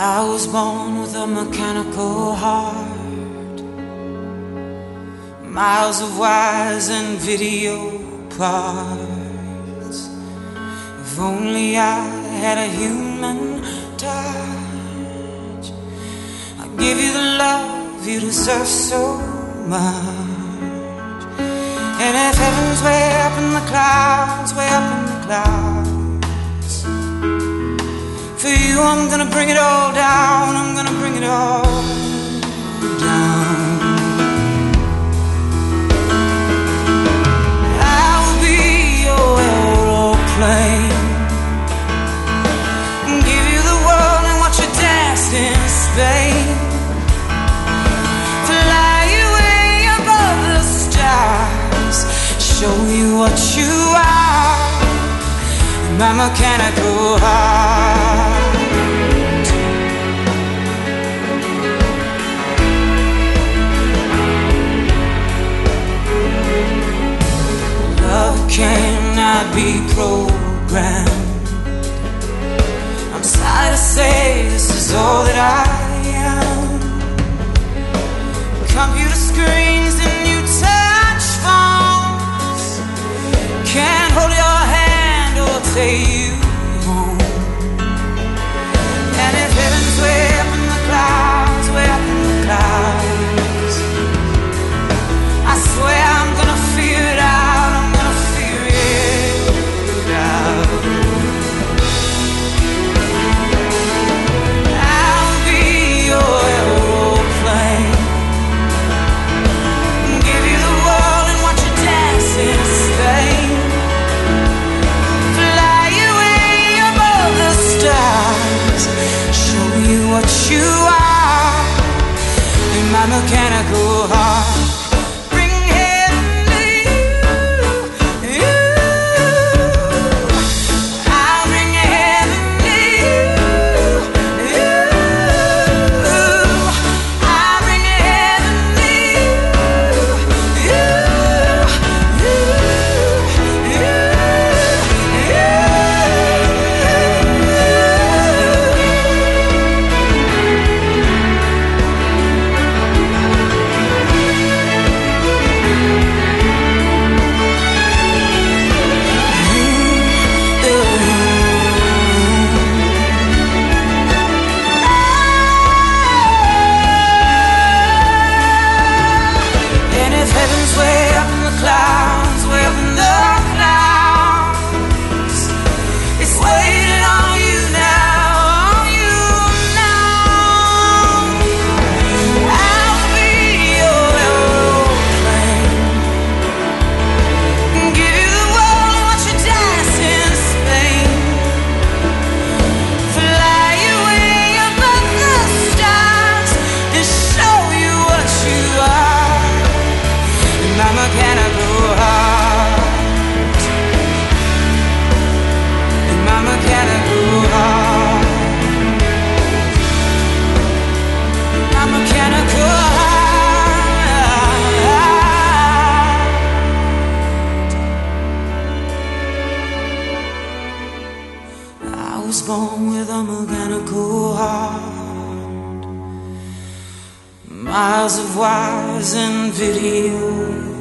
I was born with a mechanical heart, miles of wires and video parts. If only I had a human touch, I'd give you the love you deserve so much. And if heaven's way up in the clouds, way up in the clouds, for you I'm gonna bring it all down, I'm gonna bring it all down. I'll be your aeroplane, give you the world and watch you dance in Spain. Fly you way above the stars, show you what you are in my mechanical heart. Love cannot be programmed. I'm sorry to say this is all that I am. Computer screens and new touch phones can't hold your hand or take you home. And if heaven's way up in the clouds, way up in the clouds, I swear I'm gonna figure it out, I'm gonna figure it out. I'll be your aeroplane, give you the world and watch you dance in Spain. Fly you way above the stars, show you what you are in my mechanical heart. I was born with a mechanical heart, miles of wires and video